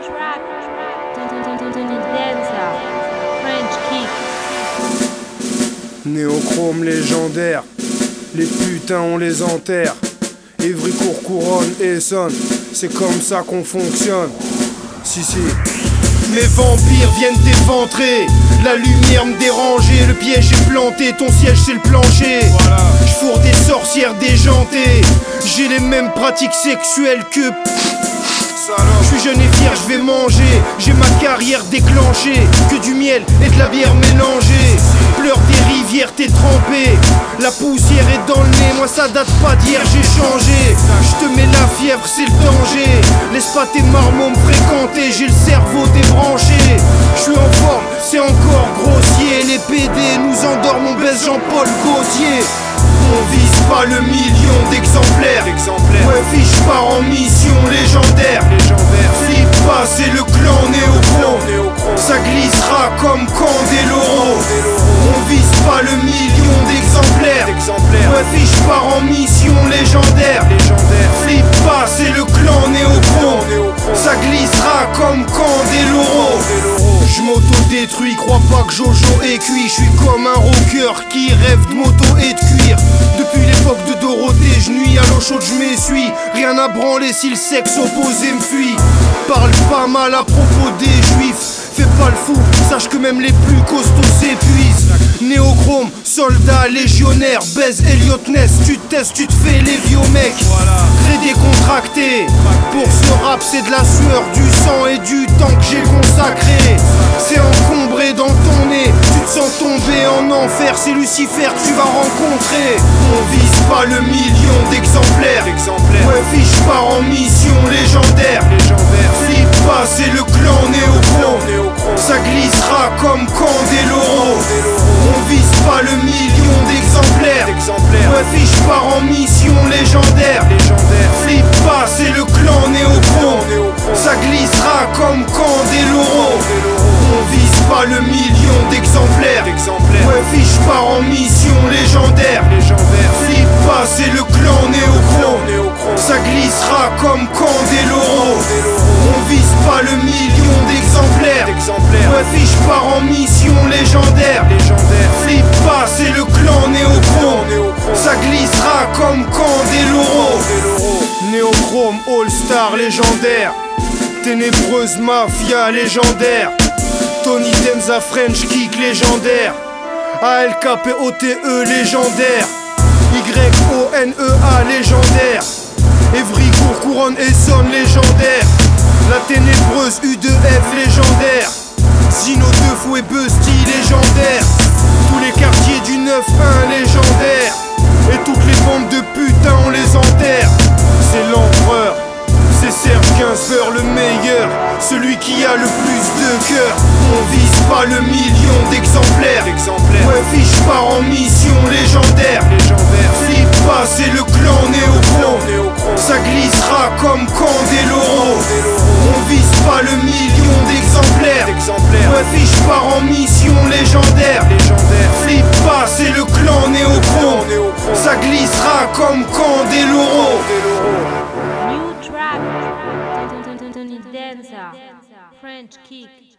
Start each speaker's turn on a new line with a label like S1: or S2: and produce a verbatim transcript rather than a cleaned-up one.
S1: track, Tony Danza, French kick.
S2: Néochrome légendaire, les putains on les enterre. Évricourt, Couronne, Essonne, c'est comme ça qu'on fonctionne. Si si. Mes vampires viennent t'éventrer, la lumière me dérangeait, le piège est planté, ton siège c'est le plancher. Voilà. J'fourre des sorcières déjantées, j'ai les mêmes pratiques sexuelles que... Je suis jeune et fier, je vais manger, j'ai ma carrière déclenchée, que du miel et de la bière mélangée. Pleure des rivières, t'es trempé, la poussière est dans le nez, moi ça date pas d'hier, j'ai changé. Je te mets la fièvre, c'est le danger, laisse pas tes marmots me fréquenter, j'ai le cerveau débranché. Je suis en forme, c'est encore grossier, les P D nous endorment, on baisse Jean-Paul Gaultier. On vise pas le million d'exemplaires. Ouais, fiche part en mission légendaire. Flip pas, c'est le clan Néochrome. Ça glissera comme Candeloro. On vise pas le million d'exemplaires. Ouais, fiche part en mission légendaire. Flip pas, c'est le clan Néochrome. Ça glissera comme Candeloro. Je m'auto-détruis, crois pas que Jojo est cuit. Je suis comme un rocker qui rêve de moto et de cuir. Depuis l'époque de Dorothée, je nuis à l'eau chaude, je m'essuie. Rien à branler si le sexe opposé me fuit. Parle pas mal à propos des juifs, fais pas le fou, sache que même les plus costauds s'épuisent. Néochrome, soldat, légionnaire, baise Elliot Ness, tu te testes, tu te fais les vieux mecs. Très décontracté, pour ce rap c'est de la sueur, du sang et du temps que j'ai consacré. C'est encombré dans ton nez, tu te sens tomber en enfer, c'est Lucifer que tu vas rencontrer. On vise pas le million d'exemplaires. Ouais, fiche part en mission légendaire. Flip pas, c'est le clan Néochrome. Ça glissera comme Candeloro. On vise pas le million d'exemplaires. Ouais, fiche part en mission légendaire. Flip pas, c'est le clan Néochrome. Ça glissera comme Candeloro. On vise pas le million d'exemplaires. Ouais, fiche part en mission légendaire. Flip pas, c'est le clan Néochrome. Ça glissera comme Candeloro. On vise pas le million d'exemplaires. Ouais, fiche part en mission légendaire. Flip pas, c'est le clan Néochrome. Ça glissera comme Candeloro. Néochrome, All-Star légendaire. Ténébreuse mafia légendaire. Tony Danza, French kick légendaire. A L K P O T E légendaire. Y O N E A légendaire. Évricourt, Couronne, Essonne légendaire. La ténébreuse U deux F légendaire. Zino deux Fou et Busty légendaire. Tous les quartiers du neuf un légendaire. Et toutes les bandes de putains on les enterre. C'est l'empereur, c'est Serge Gainsbourg le meilleur, celui qui a le plus de cœur. On vise pas le million d'exemplaires. Ouais, fiche part en mission légendaire. Flip pas, c'est le clan Néochrome. Ça glissera comme Candeloro. On vise pas le million d'exemplaires. Ouais, fiche part en mission légendaire. Flip pas, c'est le clan Néochrome. Ça glissera comme Candeloro.
S1: New track, Tony Danza, French kick.